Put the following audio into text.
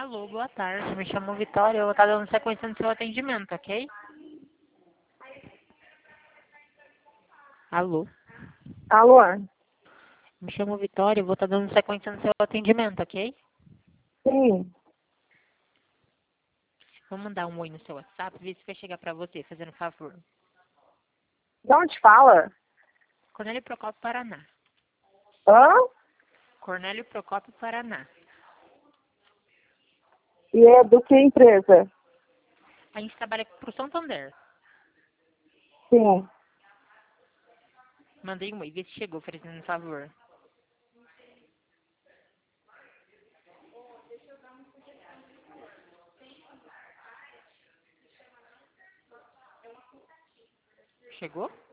Alô, boa tarde. Me chamo Vitória. Eu vou estar dando sequência no seu atendimento, ok? Alô. Alô? Me chamo Vitória. Eu vou estar dando sequência no seu atendimento, ok? Sim. Vou mandar um oi no seu WhatsApp, ver se vai chegar pra você, fazendo um favor. De onde fala? Cornélio Procópio, Paraná. Hã? Cornélio Procópio, Paraná. E é do que empresa? A gente trabalha pro Santander. Sim. Mandei um oi, vê se chegou, fazendo um favor. Chegou?